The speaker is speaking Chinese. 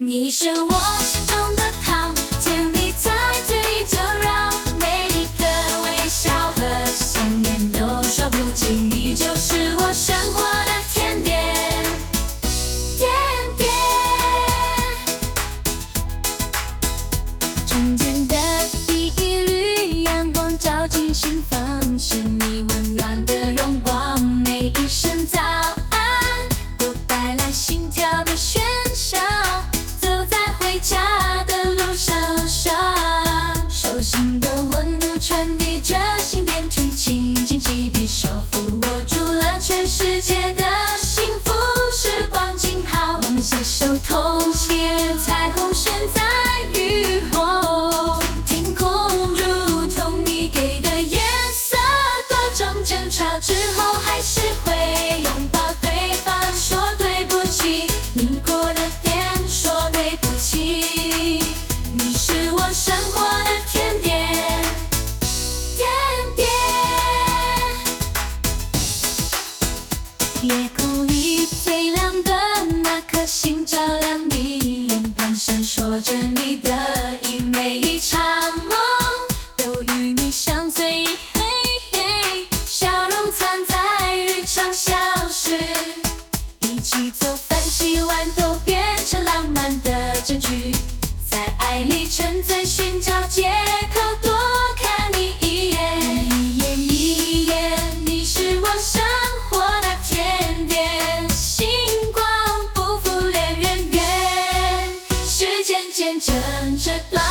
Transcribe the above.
你是我心中的糖，甜蜜在嘴里就绕，每一个微笑和想念都说不尽，你就是我生活的甜点，甜点。春天的第一缕阳光照进心房，是你温暖的荣光，每一声早安都带来心跳的喧嚣。回家的路上，手心的温度传递着心电图，轻轻几笔手抚握住了全世界的幸福时光静好。我们携手同写彩虹悬在雨后，天空如同你给的颜色，多种争吵之后还是会拥抱对方，说对不起，你过了点说对不起。你是我生活的甜点，甜点。夜空里最亮的那颗星，照亮你眼旁，闪烁着你的意，每一场梦都与你相随，笑容藏在日常消失，一起做饭洗碗都变成浪漫的证据，在爱里沉醉，寻找借口多看你一眼，一眼一眼，你是我生活的甜点，星光不负恋人缘，时间见证着。